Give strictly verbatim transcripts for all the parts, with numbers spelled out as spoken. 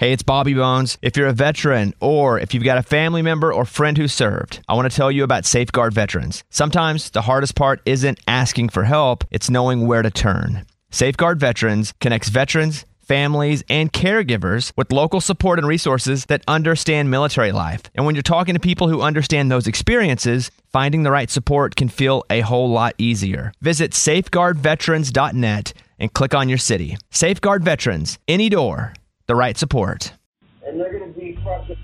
Hey, it's Bobby Bones. If you're a veteran or if you've got a family member or friend who served, I want to tell you about Safeguard Veterans. Sometimes the hardest part isn't asking for help, it's knowing where to turn. Safeguard Veterans connects veterans, families, and caregivers with local support and resources that understand military life. And when you're talking to people who understand those experiences, finding the right support can feel a whole lot easier. Visit safeguard veterans dot net and click on your city. Safeguard Veterans, any door, the right support. And they're going to be fucking...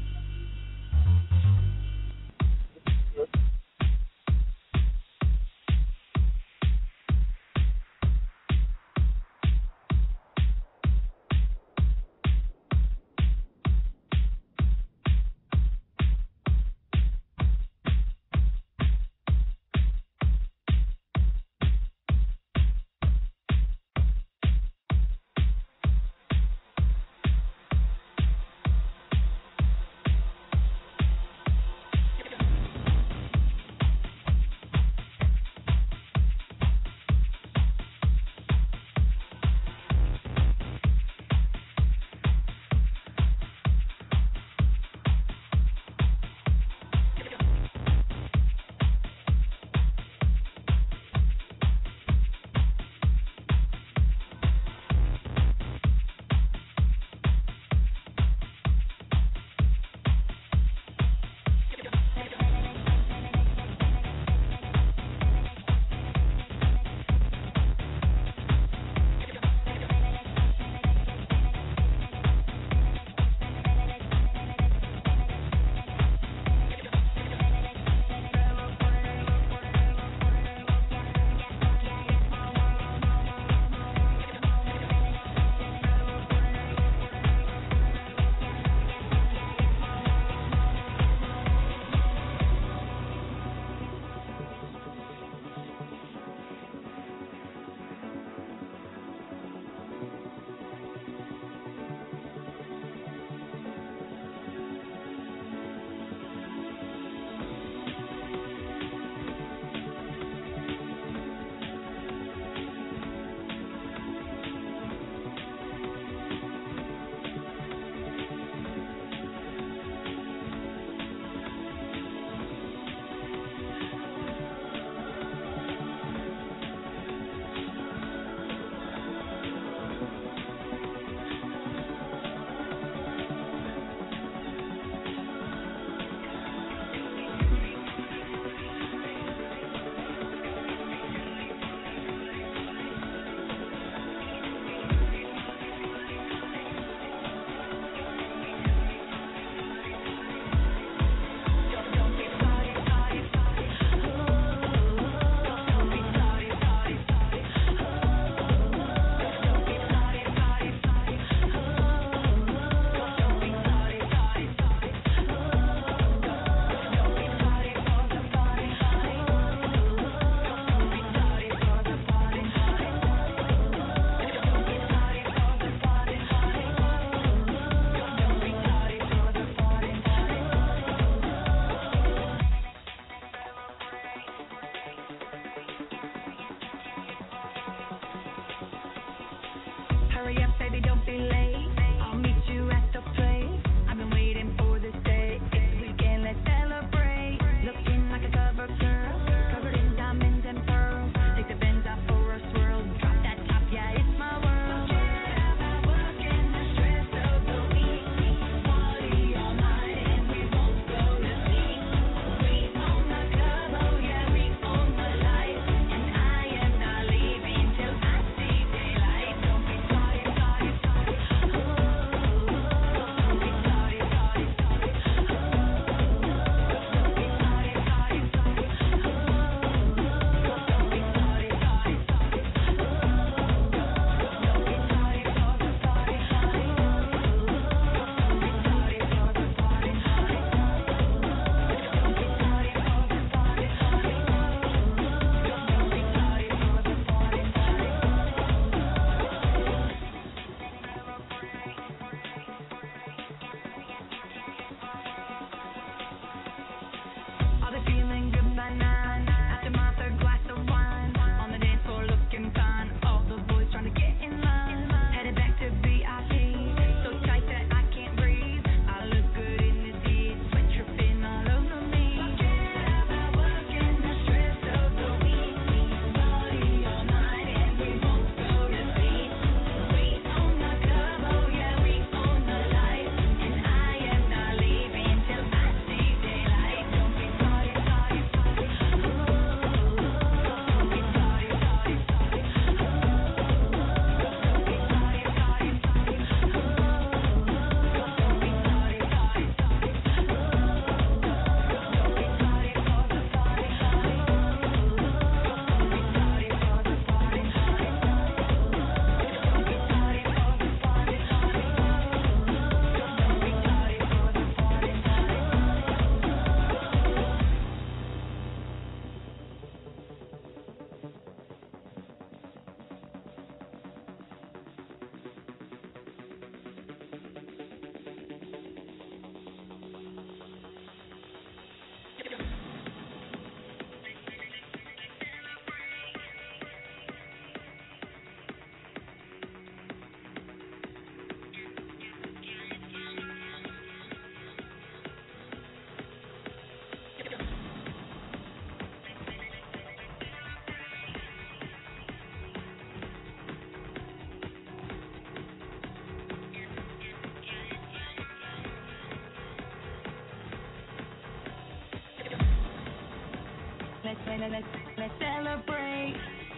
let's, let's celebrate.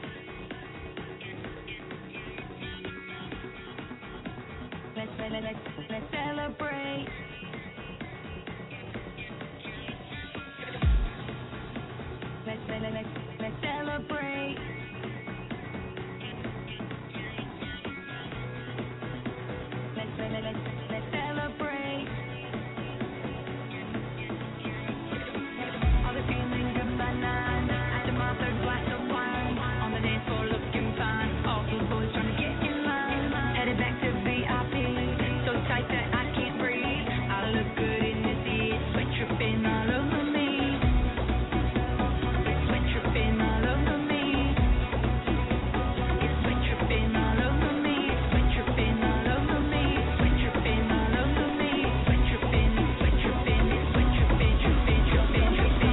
Let's, let's, let's celebrate. Let's, let's, let's celebrate. Let's, let's, let's celebrate. All the feeling good by nine. After my third glass of wine, on the dance floor looking fine. All the boys trying to get in line. Headed back to V I P, so tight that I can't breathe. I look good in this heat, sweat dripping all over me. Sweat dripping all over me. It's sweat dripping all over me. Sweat dripping all over me. Sweat dripping all over me. Sweat dripping, sweat dripping, it's sweat dripping, dripping, dripping, dripping.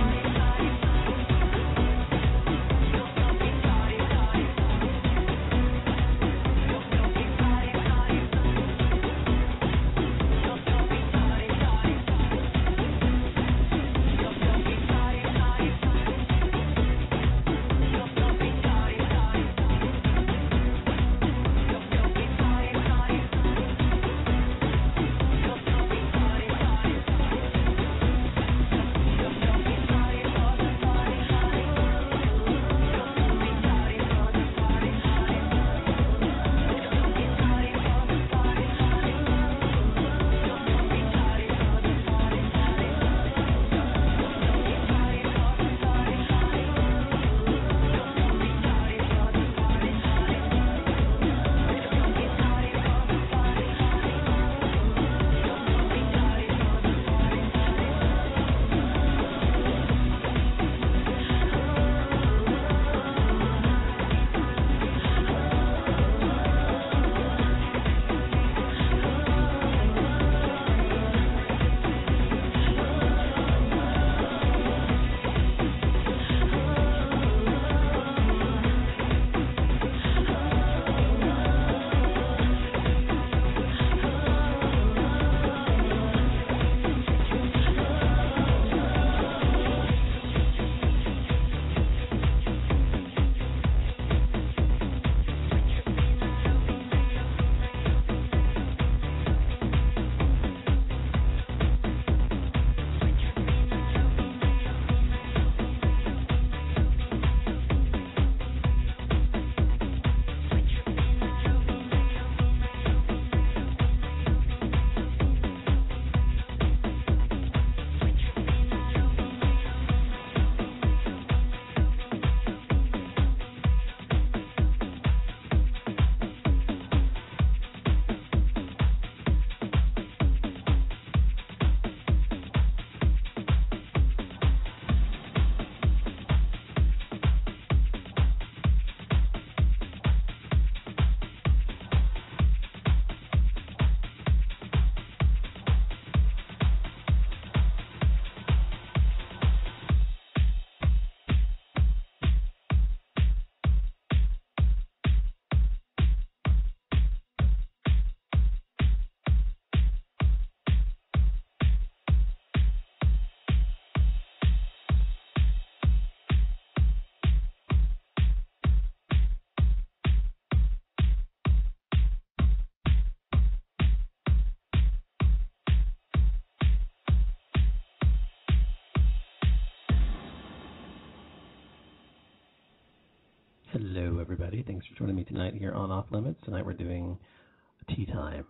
Hello, everybody. Thanks for joining me tonight here on Off Limits. Tonight we're doing tea time,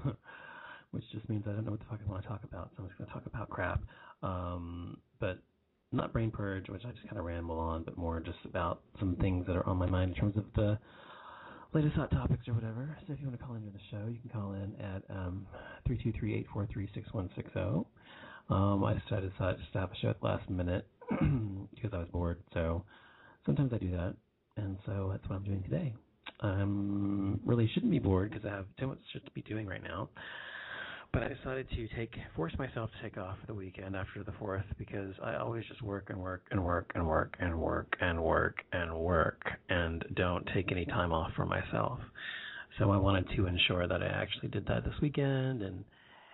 which just means I don't know what the fuck I want to talk about, so I'm just going to talk about crap. Um, but not Brain Purge, which I just kind of ramble on, but more just about some things that are on my mind in terms of the latest hot topics or whatever. So if you want to call into the show, you can call in at um, three two three, eight four three, six one six zero. Um, I decided just to have a show at the last minute because I was bored, so sometimes I do that. And so that's what I'm doing today. I um, really shouldn't be bored because I have too much shit to be doing right now. But I decided to take force myself to take off for the weekend after the fourth because I always just work and work and work and work and work and work and work and don't take any time off for myself. So I wanted to ensure that I actually did that this weekend and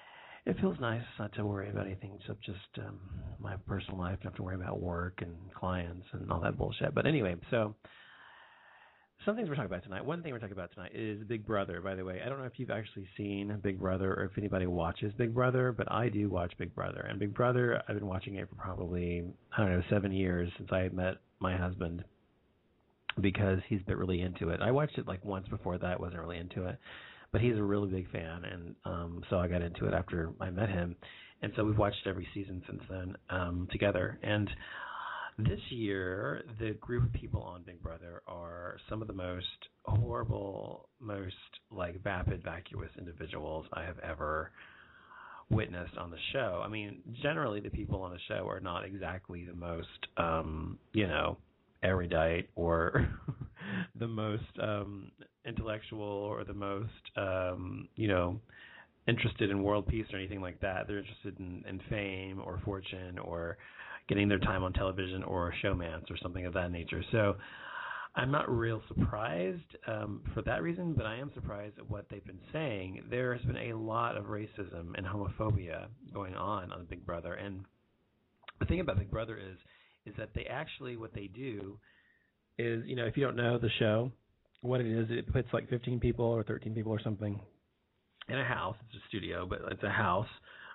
it feels nice not to worry about anything except just um, my personal life. Don't have to worry about work and clients and all that bullshit. But anyway, so some things we're talking about tonight. One thing we're talking about tonight is Big Brother, by the way. I don't know if you've actually seen Big Brother or if anybody watches Big Brother, but I do watch Big Brother. And Big Brother, I've been watching it for probably, I don't know, seven years since I met my husband because he's been really into it. I watched it like once before that, wasn't really into it. But he's a really big fan, and um, so I got into it after I met him. And so we've watched every season since then um, together. And this year, the group of people on Big Brother are some of the most horrible, most like vapid, vacuous individuals I have ever witnessed on the show. I mean, generally the people on the show are not exactly the most, um, you know, erudite or the most um, intellectual or the most, um, you know, interested in world peace or anything like that. They're interested in, in fame or fortune or getting their time on television or showmance or something of that nature. So I'm not real surprised um, for that reason, but I am surprised at what they've been saying. There has been a lot of racism and homophobia going on on Big Brother. And the thing about Big Brother is, is that they actually, what they do is, you know, if you don't know the show, what it is, it puts like fifteen people or thirteen people or something in a house. It's a studio, but it's a house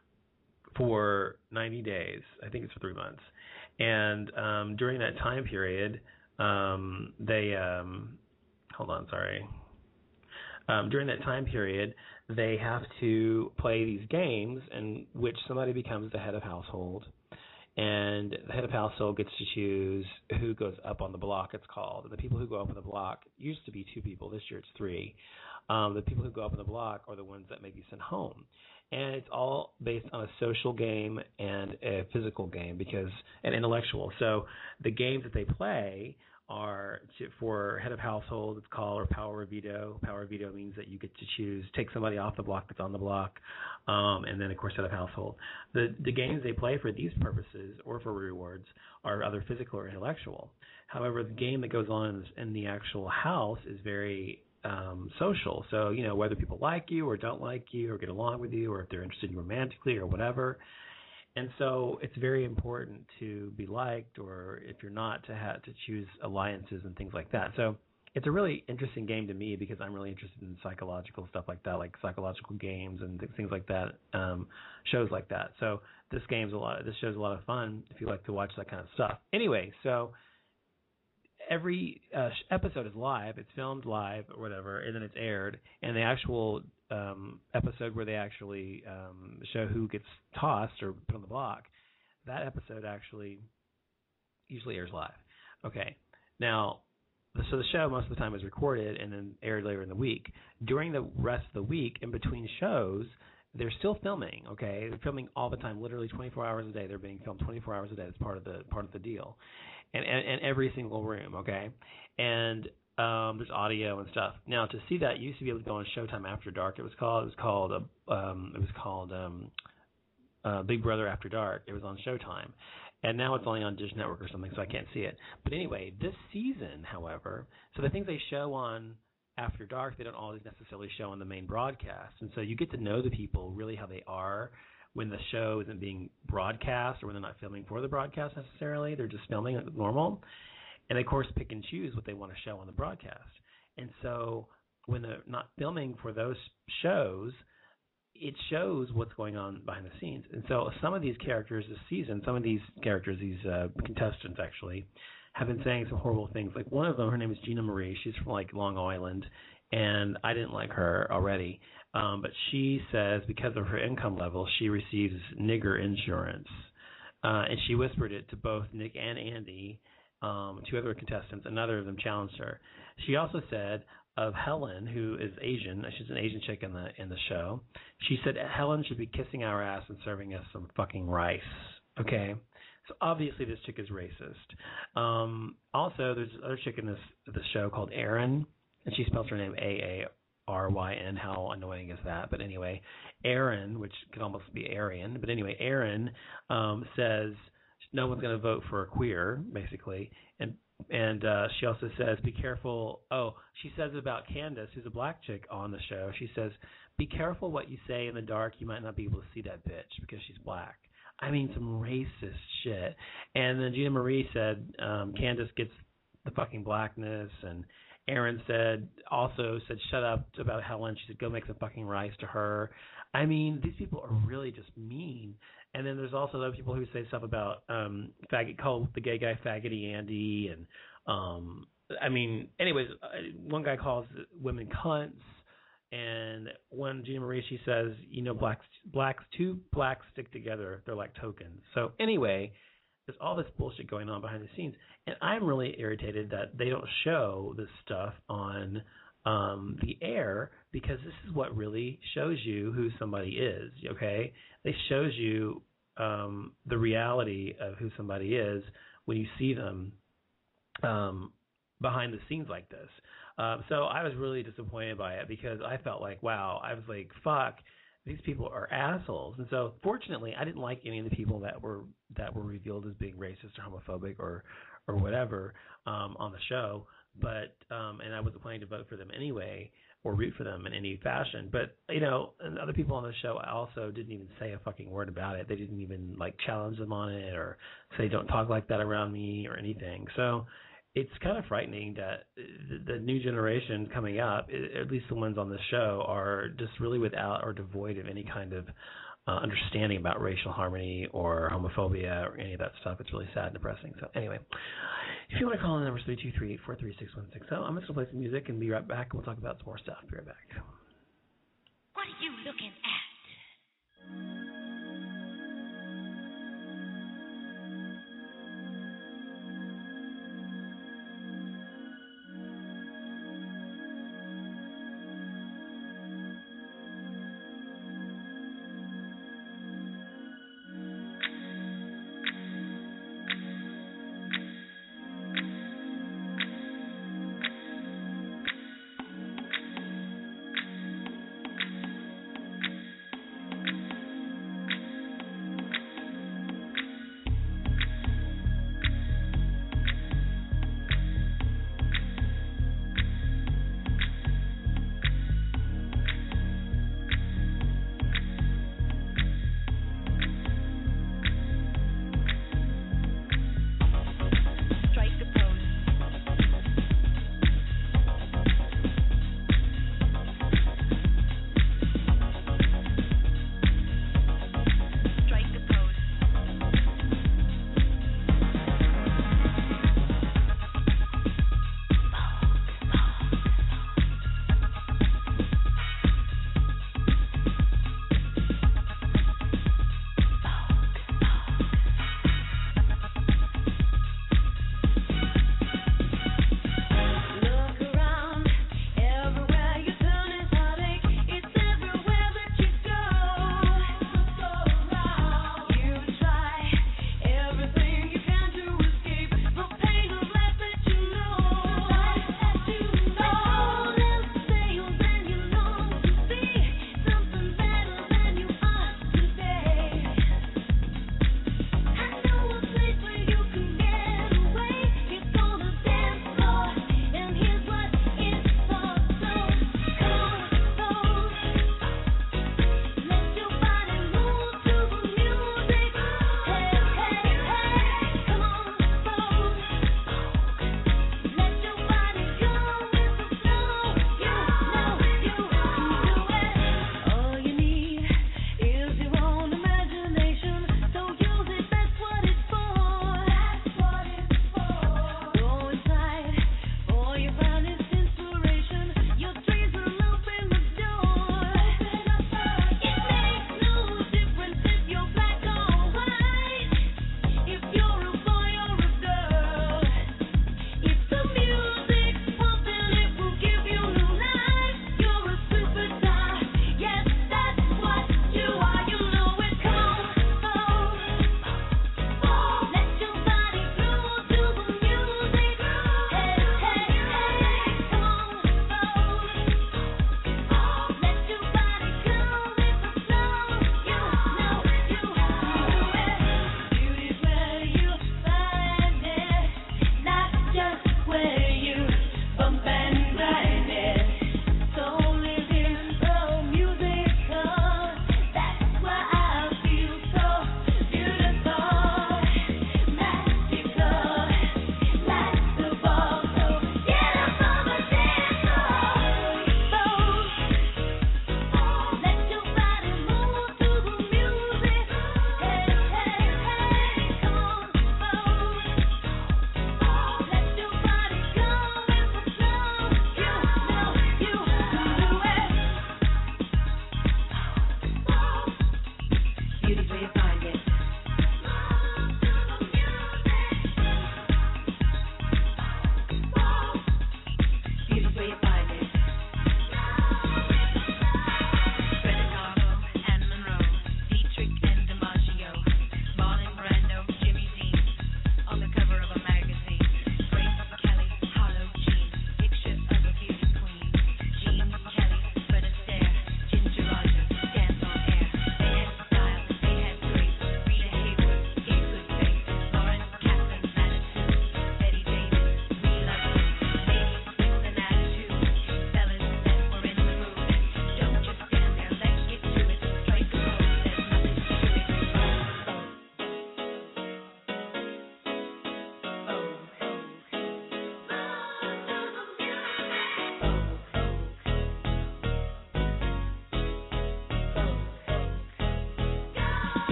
for ninety days. I think it's for three months. And um, during that time period, um, they, um, hold on, sorry. Um, during that time period, they have to play these games in which somebody becomes the head of household. And the head of household gets to choose who goes up on the block, it's called. And the people who go up on the block used to be two people. This year it's three. Um, the people who go up on the block are the ones that may be sent home. And it's all based on a social game and a physical game because an intellectual. So the games that they play are to, for head of household, it's called, or power of veto. Power of veto means that you get to choose, take somebody off the block that's on the block, um, and then, of course, head of household. The the games they play for these purposes or for rewards are either physical or intellectual. However, the game that goes on in the actual house is very um, social. So, you know, whether people like you or don't like you or get along with you or if they're interested in you romantically or whatever. And so it's very important to be liked, or if you're not, to have to choose alliances and things like that. So it's a really interesting game to me because I'm really interested in psychological stuff like that, like psychological games and things like that, um, shows like that. So this game's a lot. This show's a lot of fun if you like to watch that kind of stuff. Anyway, so every uh, episode is live. It's filmed live or whatever, and then it's aired. And the actual um, episode where they actually um, show who gets tossed or put on the block, that episode actually usually airs live. Okay. Now, so the show most of the time is recorded and then aired later in the week. During the rest of the week, in between shows, they're still filming. Okay, they're filming all the time, literally twenty-four hours a day. They're being filmed twenty-four hours a day. That's part of the part of the deal, and and, and every single room. Okay, and um, there's audio and stuff. Now, to see that, you used to be able to go on Showtime After Dark. It was called. It was called. Uh, um, it was called um, uh, Big Brother After Dark. It was on Showtime. And now it's only on Dish Network or something, so I can't see it. But anyway, this season, however, so the things they show on After Dark, they don't always necessarily show on the main broadcast. And so you get to know the people, really how they are when the show isn't being broadcast or when they're not filming for the broadcast necessarily. They're just filming like normal. And, of course, pick and choose what they want to show on the broadcast. And so when they're not filming for those shows, it shows what's going on behind the scenes. And so some of these characters this season, some of these characters, these uh, contestants actually, have been saying some horrible things. Like one of them, her name is Gina Marie. She's from like Long Island, and I didn't like her already. Um, but she says because of her income level, she receives nigger insurance. Uh, and she whispered it to both Nick and Andy, um, two other contestants. Another of them challenged her. She also said of Helen, who is Asian, she's an Asian chick in the in the show, she said Helen should be kissing our ass and serving us some fucking rice. Okay? So obviously this chick is racist. Um, also, there's another chick in this this show called Erin, and she spells her name A A R Y N. How annoying is that? But anyway, Erin, which could almost be Aryan, but anyway, Erin um, says no one's going to vote for a queer, basically, and And uh, she also says, be careful. Oh, she says about Candace, who's a black chick on the show, she says, be careful what you say in the dark. You might not be able to see that bitch because she's black. I mean, some racist shit. And then Gina Marie said um, Candace gets the fucking blackness, and Aaron said also said shut up about Helen. She said go make some fucking rice to her. I mean, these people are really just mean. And then there's also other people who say stuff about um, faggot, call the gay guy faggoty Andy, and um, I mean, anyways, one guy calls women cunts. And when Gina Marie, she says, you know, blacks, blacks, two blacks stick together, they're like tokens. So anyway, there's all this bullshit going on behind the scenes, and I'm really irritated that they don't show this stuff on um, the air, because this is what really shows you who somebody is. Okay, it shows you um, the reality of who somebody is when you see them um, behind the scenes like this. Um, so I was really disappointed by it, because I felt like, wow, I was like, fuck, these people are assholes. And so fortunately, I didn't like any of the people that were that were revealed as being racist or homophobic or or whatever um, on the show. But um, and I wasn't planning to vote for them anyway or root for them in any fashion. But you know, and other people on the show also didn't even say a fucking word about it. They didn't even like challenge them on it or say don't talk like that around me or anything. So it's kind of frightening that the, the new generation coming up, at least the ones on the show, are just really without or devoid of any kind of uh, understanding about racial harmony or homophobia or any of that stuff. It's really sad and depressing. So anyway, if you want to call in, the number is three two three, eight four three, six one six zero. I'm just going to play some music and be right back, and we'll talk about some more stuff. Be right back. What are you looking at?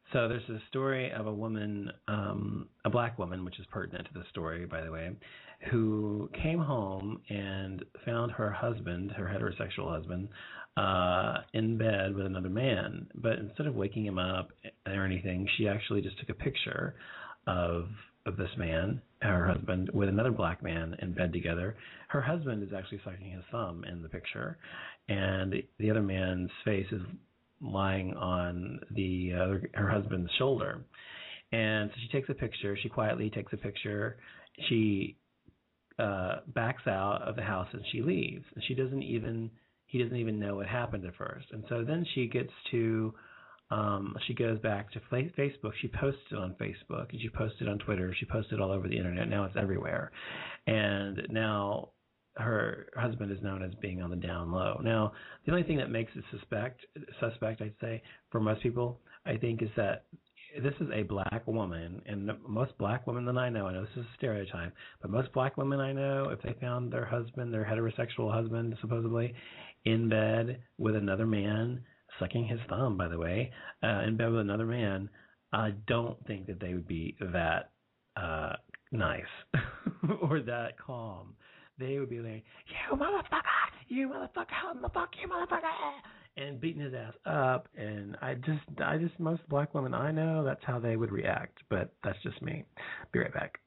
So there's a story of a woman, um, a black woman, which is pertinent to the story, by the way, who came home and found her husband, her heterosexual husband, uh, in bed with another man. But instead of waking him up or anything, she actually just took a picture of of this man, her husband, with another black man in bed together. Her husband is actually sucking his thumb in the picture, and the other man's face is lying on the uh, her husband's shoulder. And so she takes a picture. She quietly takes a picture. She uh, backs out of the house and she leaves. And she doesn't even he doesn't even know what happened at first. And so then she gets to um, she goes back to Facebook. She posts it on Facebook, and she posted on Twitter. She posted all over the internet. Now it's everywhere. And now her husband is known as being on the down low. Now, the only thing that makes it suspect, suspect, I'd say, for most people, I think, is that this is a black woman, and most black women that I know, I know this is a stereotype, but most black women I know, if they found their husband, their heterosexual husband, supposedly, in bed with another man, sucking his thumb, by the way, uh, in bed with another man, I don't think that they would be that uh, nice or that calm. They would be like, you motherfucker, you motherfucker, motherfucker, you motherfucker, and beating his ass up. And I just, I just, most black women I know, that's how they would react. But that's just me. Be right back.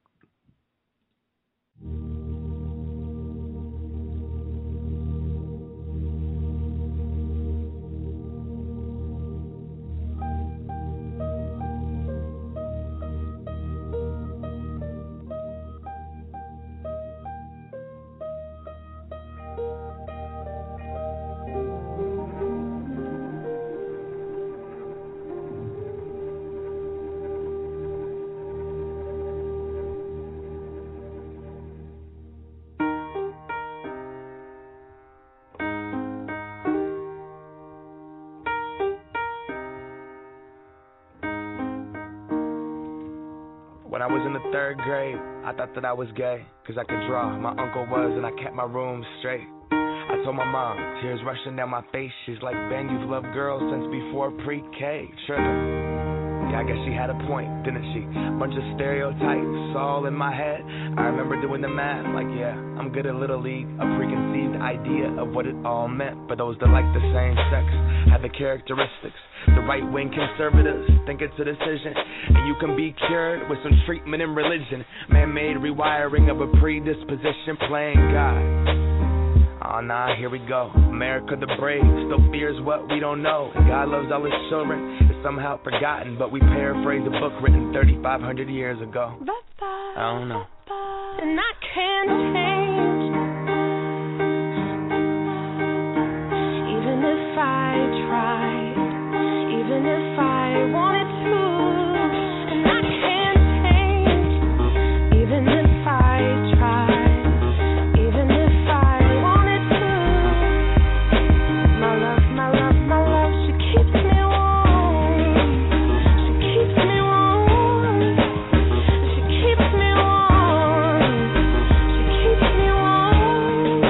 When I was in the third grade, I thought that I was gay, cause I could draw. My uncle was, and I kept my room straight. I told my mom, tears rushing down my face. She's like, Ben, you've loved girls since before pre-K. Sugar. Yeah, I guess she had a point, didn't she? Bunch of stereotypes all in my head. I remember doing the math, like, yeah, I'm good at Little League. A preconceived idea of what it all meant. For those that like the same sex, have the characteristics. The right-wing conservatives think it's a decision, and you can be cured with some treatment and religion. Man-made rewiring of a predisposition, playing God. Oh, nah, here we go. America the brave still fears what we don't know. And God loves all his children. It's somehow forgotten, but we paraphrase a book written thirty-five hundred years ago. I don't know. And I can't change, even if I tried, even if I wanted to. And I can't change, even if I tried, even if I wanted to. My love, my love, my love, she keeps me warm. She keeps me warm. She keeps me warm. She keeps me warm.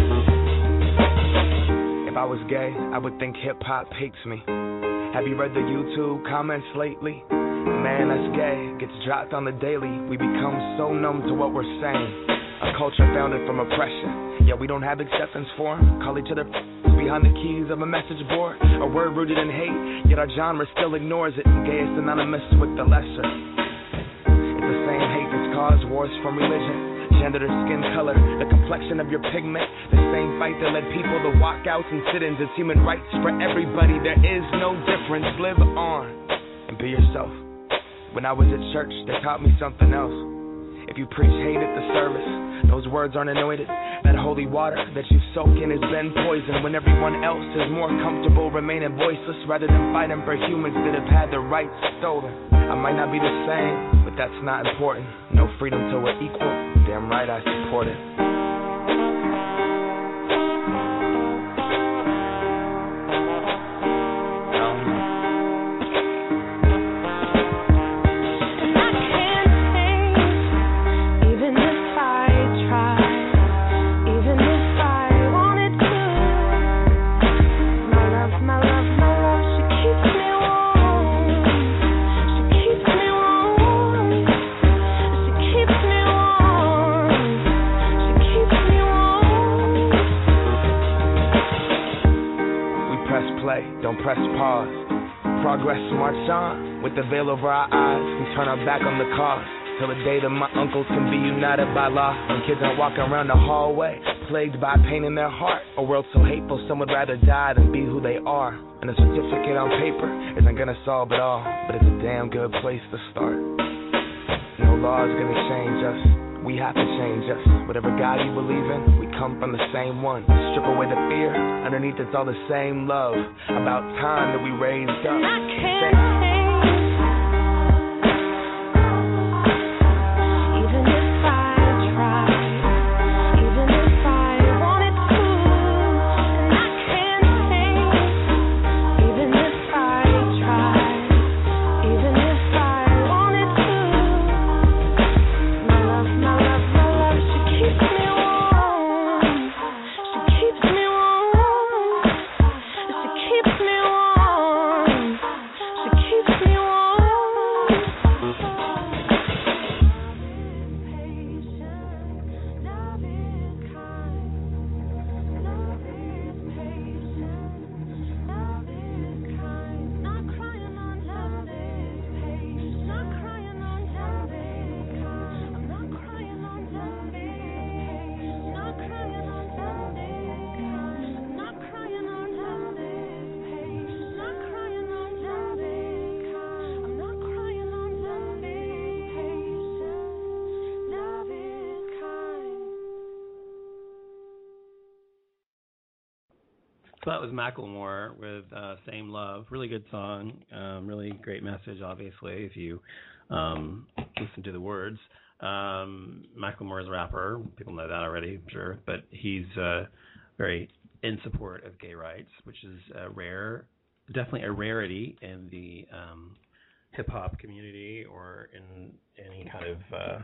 If I was gay, I would think hip-hop hates me. Have you read the YouTube comments lately? Man, that's gay, gets dropped on the daily. We become so numb to what we're saying. A culture founded from oppression. Yeah, we don't have acceptance for 'em. Call each other behind the keys of a message board. A word rooted in hate, yet our genre still ignores it. Gay is synonymous with the lesser. It's the same hate that's caused wars from religion. Gender, skin color, the complexion of your pigment. The same fight that led people to walkouts and sit-ins. It's human rights for everybody. There is no difference. Live on and be yourself. When I was at church, they taught me something else. If you preach hate at the service, those words aren't anointed. That holy water that you soak in has been poisoned. When everyone else is more comfortable remaining voiceless rather than fighting for humans that have had their rights stolen. I might not be the same, but that's not important. No freedom till we're equal. Damn right I support it. My love, my love, she keeps me warm. the veil over our eyes, we turn our back on the cause. Till the day that my uncles can be united by law. When kids are walking around the hallway, plagued by pain in their heart. A world so hateful, some would rather die than be who they are. And a certificate on paper isn't gonna solve it all, but it's a damn good place to start. No law is gonna change us, we have to change us. Whatever God you believe in, we come from the same one. Strip away the fear, underneath it's all the same love. About time that we raised up. I can't So that was Macklemore with uh, Same Love. Really good song. Um, really great message, obviously, if you um, listen to the words. Um, Macklemore is a rapper. People know that already, I'm sure. But he's uh, very in support of gay rights, which is a rare, definitely a rarity in the um, hip-hop community or in any kind of uh,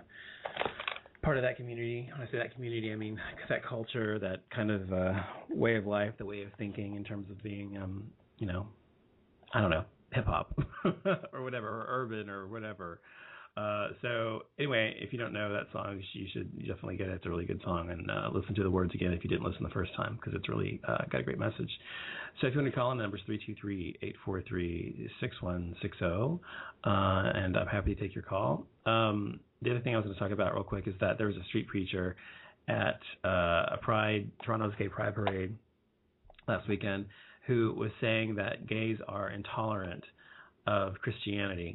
part of that community. When I say that community, I mean that culture, that kind of uh, way of life, the way of thinking in terms of being, um, you know, I don't know, hip-hop or whatever, or urban or whatever. Uh, so anyway, if you don't know that song, you should definitely get it. It's a really good song, and uh, listen to the words again if you didn't listen the first time, because it's really uh, got a great message. So if you want to call in, the number is three two three, eight four three, six one six zero, uh, and I'm happy to take your call. Um, the other thing I was going to talk about real quick is that there was a street preacher at uh, a Pride, Toronto's Gay Pride Parade last weekend, who was saying that gays are intolerant of Christianity.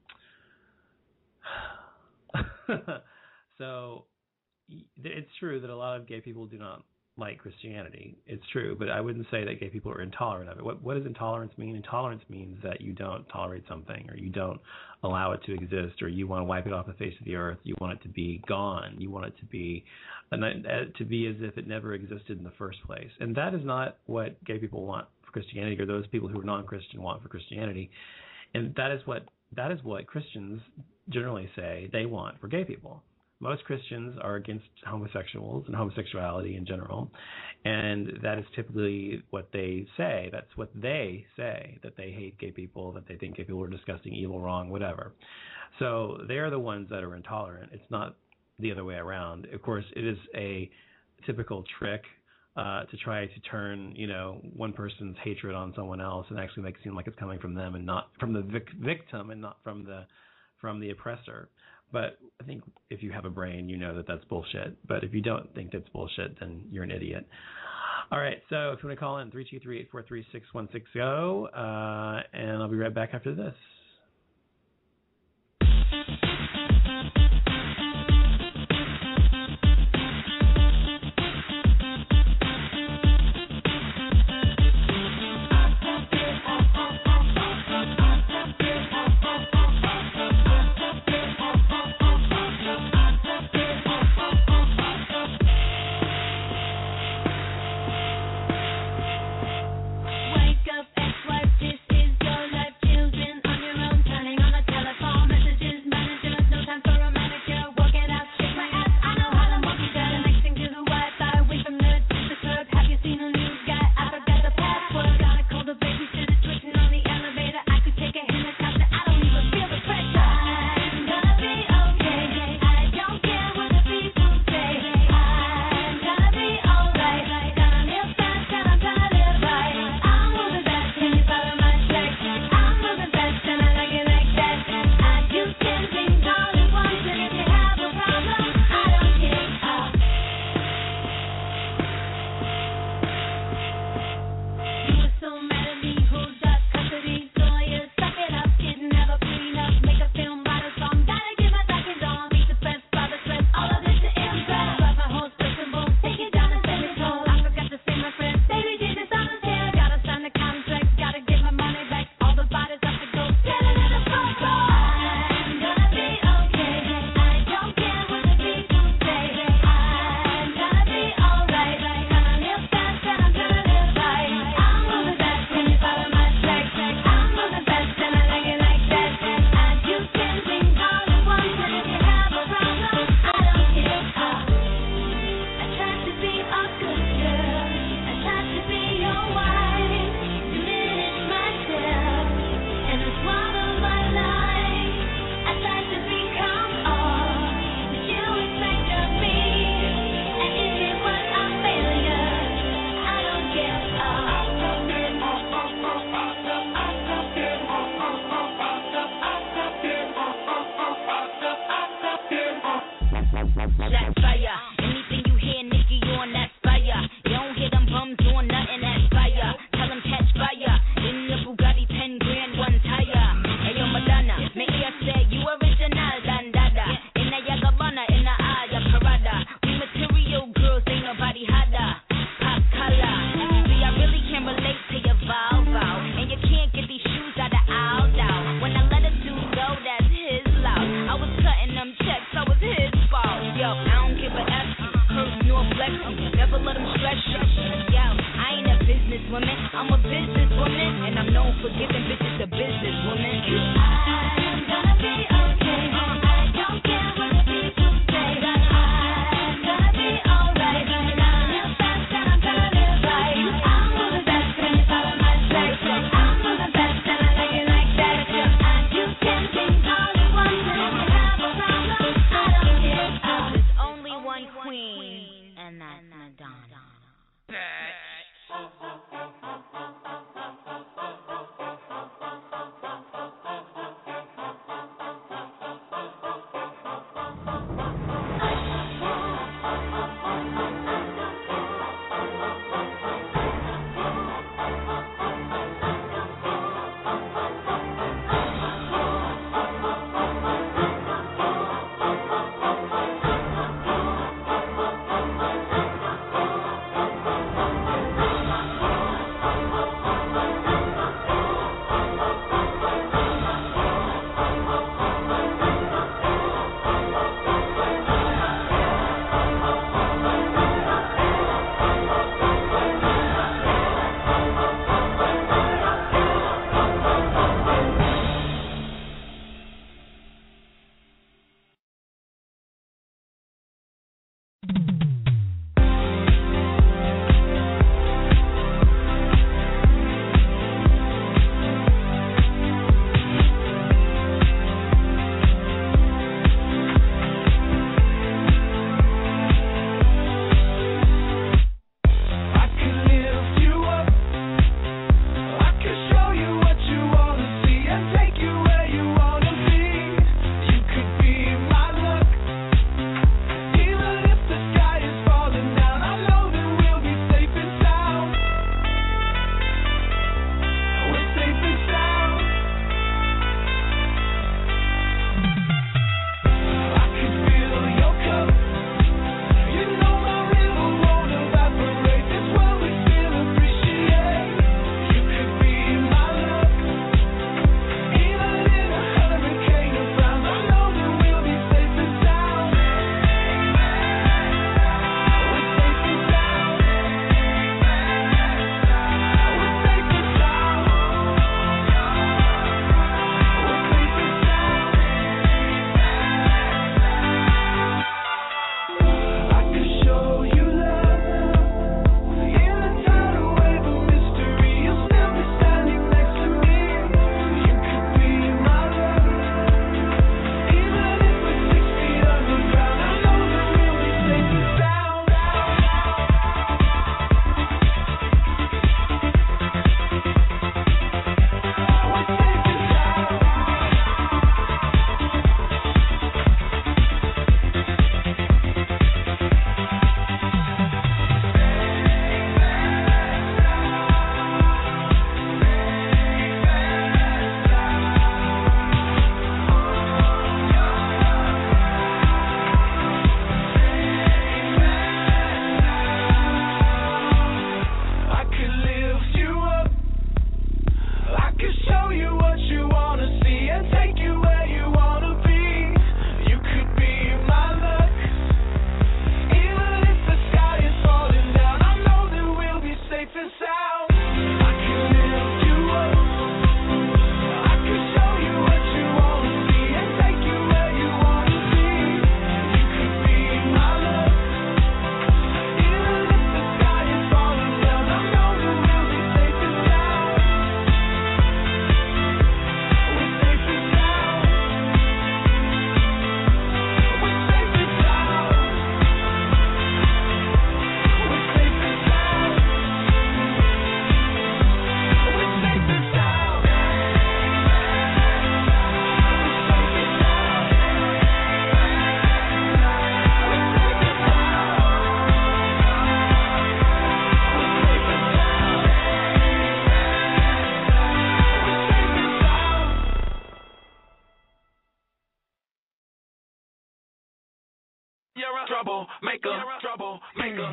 So it's true that a lot of gay people do not like Christianity. It's true, but I wouldn't say that gay people are intolerant of it. What, what does intolerance mean? Intolerance means that you don't tolerate something, or you don't allow it to exist, or you want to wipe it off the face of the earth. You want it to be gone. You want it to be to be as if it never existed in the first place. And that is not what gay people want for Christianity, or those people who are non-Christian want for Christianity. And that is what that is what Christians generally say they want for gay people. Most Christians are against homosexuals and homosexuality in general, and that is typically what they say. That's what they say, that they hate gay people, that they think gay people are disgusting, evil, wrong, whatever. So they're the ones that are intolerant. It's not the other way around. Of course, it is a typical trick uh, to try to turn, you know, one person's hatred on someone else and actually make it seem like it's coming from them and not from the vic- victim and not from the from the oppressor. But I think if you have a brain, you know that that's bullshit. But if you don't think that's bullshit, then you're an idiot. All right, so if you want to call in, three two three, eight four three, six one six zero, uh, and I'll be right back after this. Wake up, ex-wife, this is your life. Children on your That's fire. Anything you hear, Nicky, on that fire. You don't hear them bums doing nothing, that's fire. Tell them catch fire. In the Bugatti, ten grand, one tire. Hey, yo, Madonna, me ear say you original, dandada. In the Yagabana, in the Aya Parada. We material girls, ain't nobody hotter. Pop color. See, I really can't relate to your Volvo. And you can't get these shoes out of Aldo. When I let a dude go, that's his loud. I was cutting them checks, so it was his fault. Yo, I don't You're a troublemaker, troublemaker.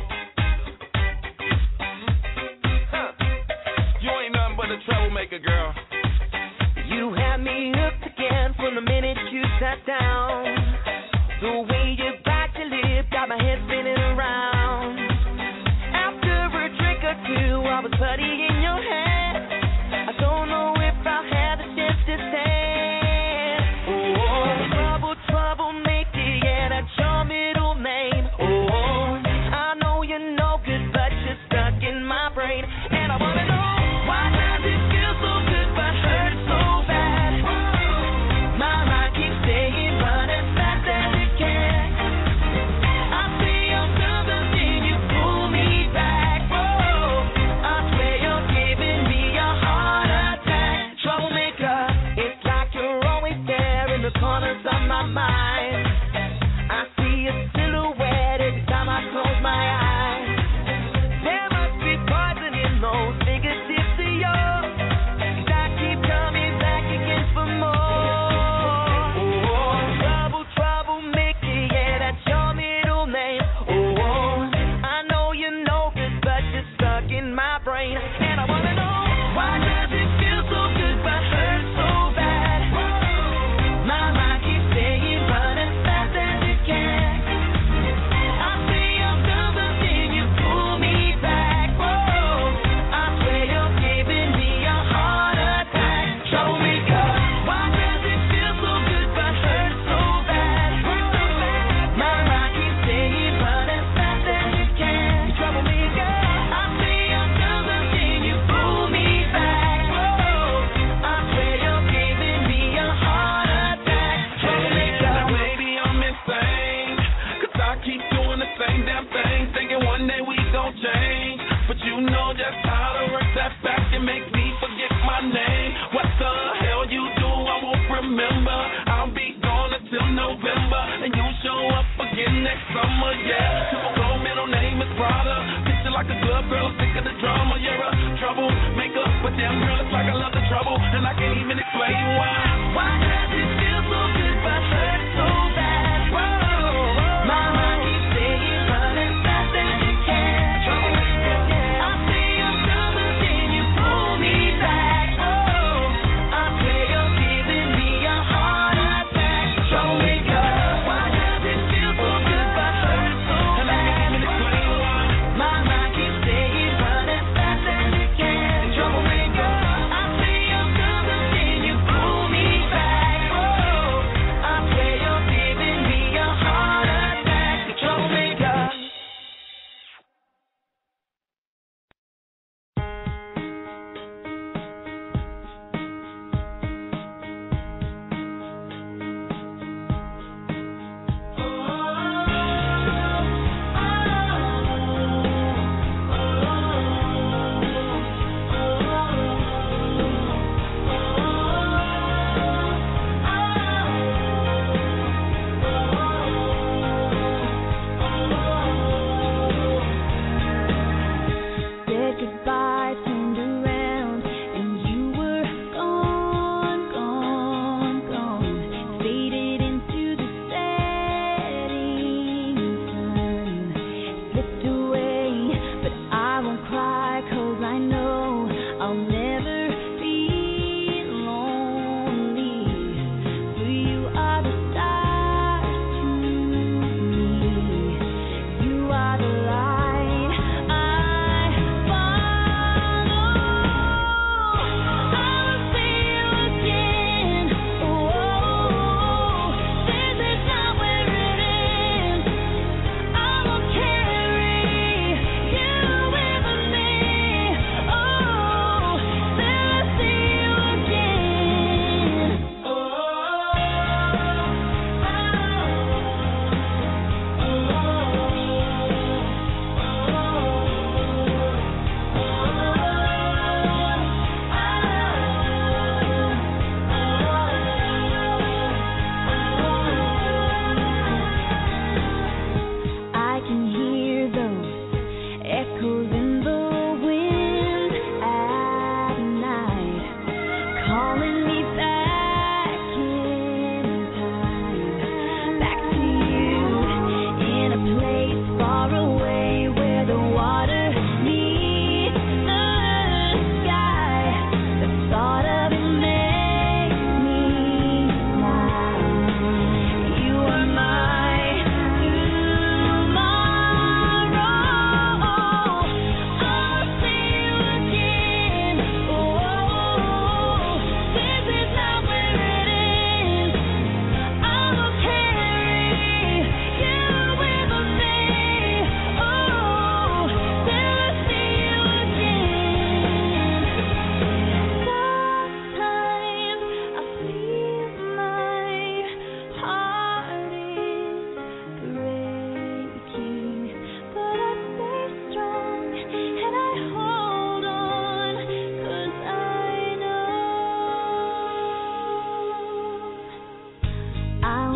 Huh. You ain't nothing but a troublemaker, girl. You had me hooked again from the minute you sat down. The way you bite your lip got my head spinning around. After a drink or two, I was putty in your hand. I don't know if I'll have the chance to stand. Oh, trouble, troublemaker, yeah, that's your middle name. Oh, I know you're no good, but you're stuck in my brain. And I wanna know, why does it feel so good but hurt so bad? My mind keeps staying running fast as it can. I say I'm done, but then you pull me back. Whoa, I swear you're giving me a heart attack. Troublemaker, it's like you're always there in the corners of my mind. I see a silhouette every time I close my eyes. There must be poison in those fingertips of yours, 'cause I keep coming back again for more. Oh, trouble, troublemaker, yeah, that's your middle name. Oh, I know you're no good, but you're stuck in my brain. And I wanna know, why does it feel so good but hurt so bad? My mind keeps staying running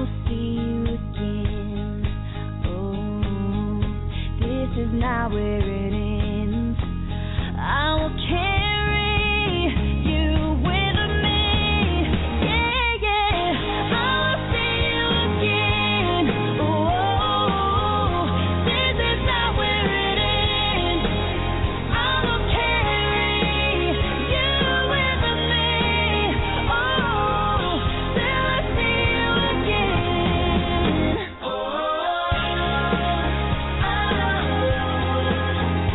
will see you again. Oh, this is not where it ends. I will carry you with me. Yeah, yeah. I will see you again. Oh, this is not where it ends. I will carry you with me. Oh, till I see you again. Oh, oh, oh.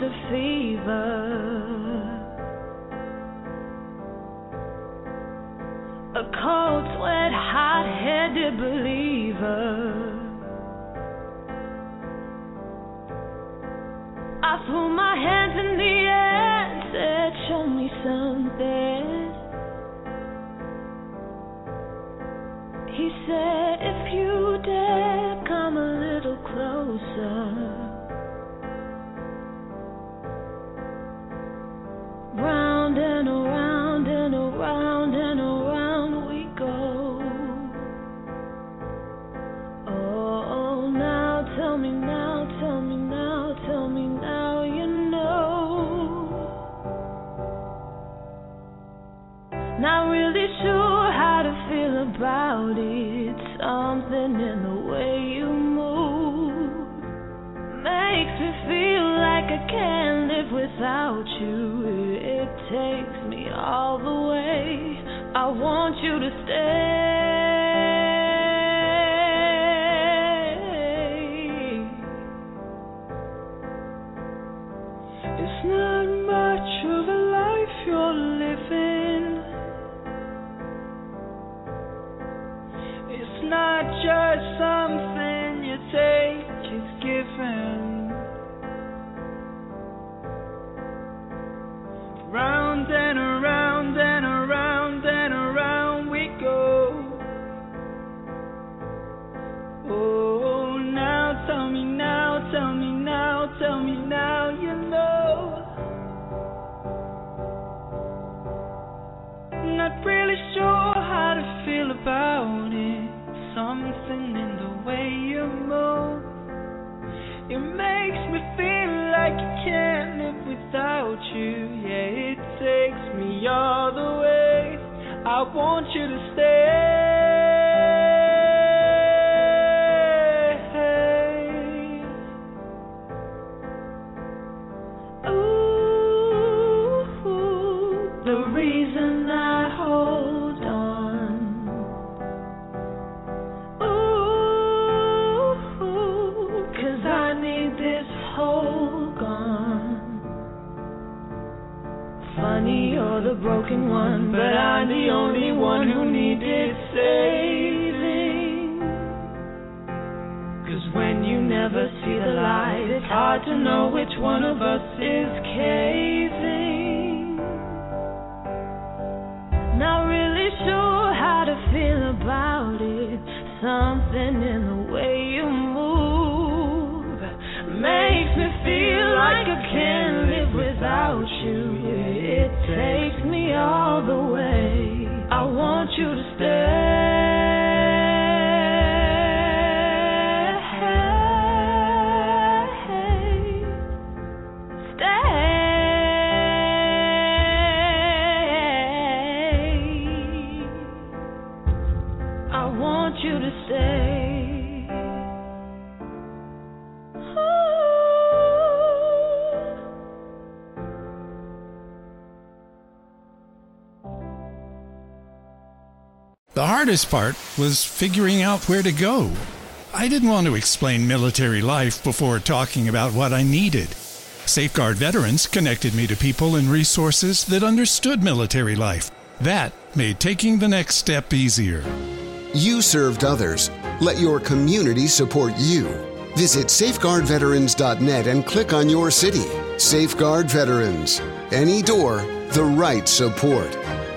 the fever. A cold sweat, hot-headed believer. I threw my hands in the air and said, show me something. He said, if you dare, come a little closer. Round and around and around and around we go. Oh, now tell me now, tell me now, tell me now you know. Not really sure how to feel about it. Something in the way you move makes me feel like I can't live without you. It takes me all the way. I want you to stay. It's not much of a life you're living. It's not just something you take, it's given. Round and around and around and around we go. Oh, now tell me now, tell me now, tell me now you know. Not really sure how to feel about it. Something in the way you move, it makes me feel like I can't live without you. Yeah, it takes me all the way. I want you to stay. Ooh, the reason I hold on. Ooh, 'cause I need this hole gone. Funny, you're the broken one, but I'm the only one who needed saving. 'Cause when you never see the light, it's hard to know which one of us is caving. Not really sure how to feel about it. Something in the way you move makes me feel like I can't live without you. Yeah, it takes me all the way. I want you to stay. I want you to stay. The hardest part was figuring out where to go. I didn't want to explain military life before talking about what I needed. Safeguard Veterans connected me to people and resources that understood military life. That made taking the next step easier. You served others. Let your community support you. Visit safeguard veterans dot net and click on your city. Safeguard Veterans. Any door, the right support.